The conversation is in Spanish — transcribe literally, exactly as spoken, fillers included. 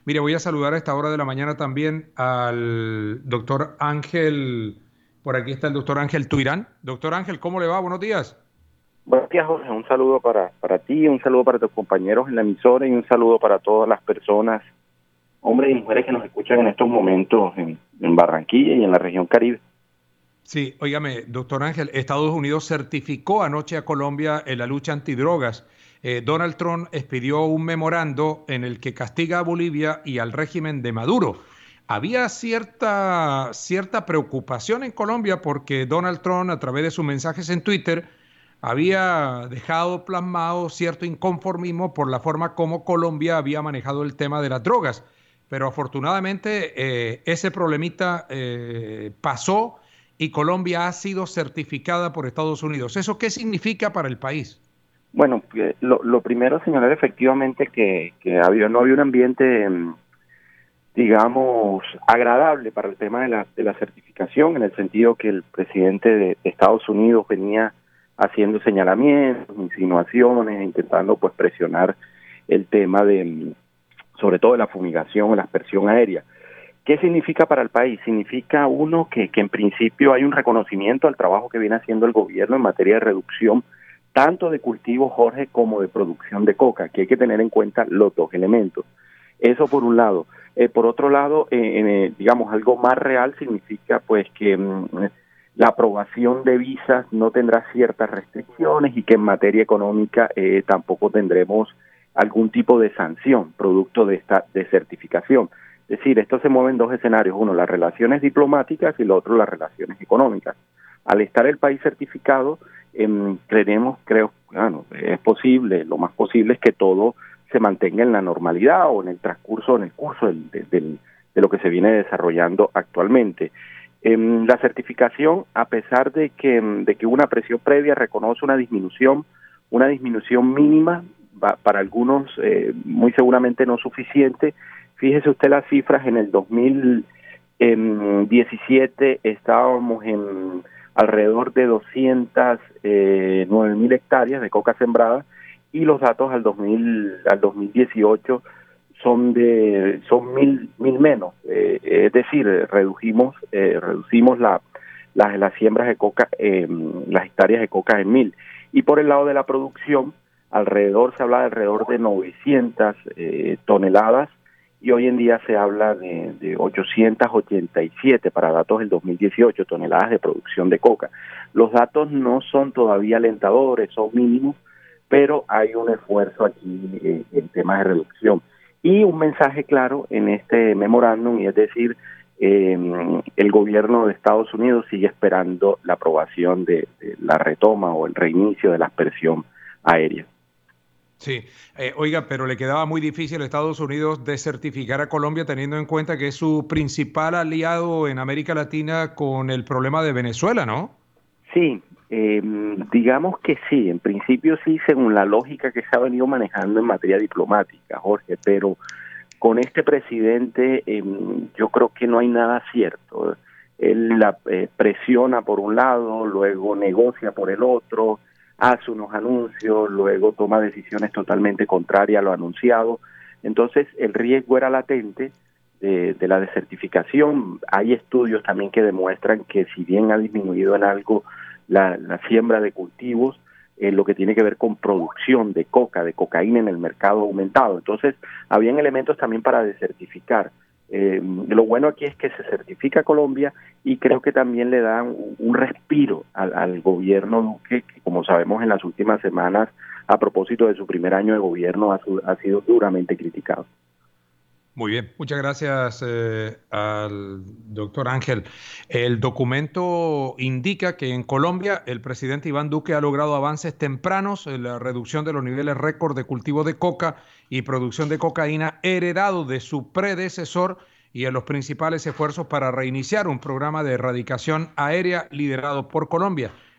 Mire, voy a saludar a esta hora de la mañana también al doctor Ángel. Por aquí está el doctor Ángel Tuirán. Doctor Ángel, ¿cómo le va? Buenos días. Buenos días, Jorge. Un saludo para, para ti, un saludo para tus compañeros en la emisora y un saludo para todas las personas, hombres y mujeres que nos escuchan en estos momentos en, en Barranquilla y en la región Caribe. Sí, óigame, doctor Ángel, Estados Unidos certificó anoche a Colombia en la lucha antidrogas. Eh, Donald Trump expidió un memorando en el que castiga a Bolivia y al régimen de Maduro. Había cierta, cierta preocupación en Colombia porque Donald Trump, a través de sus mensajes en Twitter, había dejado plasmado cierto inconformismo por la forma como Colombia había manejado el tema de las drogas. Pero afortunadamente eh, ese problemita eh, pasó y Colombia ha sido certificada por Estados Unidos. ¿Eso qué significa para el país? Bueno, eh, lo, lo primero, señalar efectivamente que, que había, no había un ambiente, mm, digamos, agradable para el tema de la, de la certificación, en el sentido que el presidente de, de Estados Unidos venía haciendo señalamientos, insinuaciones, intentando pues presionar el tema de, mm, sobre todo de la fumigación o la aspersión aérea. ¿Qué significa para el país? Significa, uno, que, que en principio hay un reconocimiento al trabajo que viene haciendo el gobierno en materia de reducción, tanto de cultivo, Jorge, como de producción de coca, que hay que tener en cuenta los dos elementos. Eso por un lado. Eh, por otro lado, eh, eh, digamos, algo más real significa pues que mm, la aprobación de visas no tendrá ciertas restricciones y que en materia económica eh, tampoco tendremos algún tipo de sanción producto de esta certificación. Es decir, esto se mueve en dos escenarios, uno, las relaciones diplomáticas y lo otro, las relaciones económicas. Al estar el país certificado, eh, creemos, creo, bueno, es posible, lo más posible es que todo se mantenga en la normalidad o en el transcurso, en el curso del, del, de lo que se viene desarrollando actualmente. Eh, la certificación, a pesar de que, de que una presión previa reconoce una disminución, una disminución mínima, va, para algunos eh, muy seguramente no suficiente. Fíjese usted las cifras, en el dos mil diecisiete estábamos en alrededor de doscientas nueve mil hectáreas de coca sembrada y los datos al dos mil al dos mil dieciocho son de son mil mil menos, eh, es decir, redujimos eh, reducimos la las las siembras de coca, eh, las hectáreas de coca en mil. Y por el lado de la producción, alrededor se habla de alrededor de novecientas eh, toneladas y hoy en día se habla de, de ochocientas ochenta y siete para datos del dos mil dieciocho toneladas de producción de coca. Los datos no son todavía alentadores, son mínimos, pero hay un esfuerzo aquí eh, en temas de reducción. Y un mensaje claro en este memorándum, y es decir, eh, el gobierno de Estados Unidos sigue esperando la aprobación de, de la retoma o el reinicio de la aspersión aérea. Sí, eh, oiga, pero le quedaba muy difícil a Estados Unidos desertificar a Colombia teniendo en cuenta que es su principal aliado en América Latina con el problema de Venezuela, ¿no? Sí, eh, digamos que sí, en principio sí, según la lógica que se ha venido manejando en materia diplomática, Jorge, pero con este presidente eh, yo creo que no hay nada cierto. Él la eh, presiona por un lado, luego negocia por el otro, hace unos anuncios, luego toma decisiones totalmente contrarias a lo anunciado. Entonces el riesgo era latente de, de la desertificación. Hay estudios también que demuestran que si bien ha disminuido en algo la, la siembra de cultivos, eh, lo que tiene que ver con producción de coca, de cocaína en el mercado ha aumentado. Entonces, habían elementos también para desertificar. Eh, lo bueno aquí es que se certifica Colombia y creo que también le dan un, un respiro al, al gobierno Duque, que como sabemos en las últimas semanas, a propósito de su primer año de gobierno, ha, su, ha sido duramente criticado. Muy bien, muchas gracias eh, al doctor Ángel. El documento indica que en Colombia el presidente Iván Duque ha logrado avances tempranos en la reducción de los niveles récord de cultivo de coca y producción de cocaína heredado de su predecesor y en los principales esfuerzos para reiniciar un programa de erradicación aérea liderado por Colombia.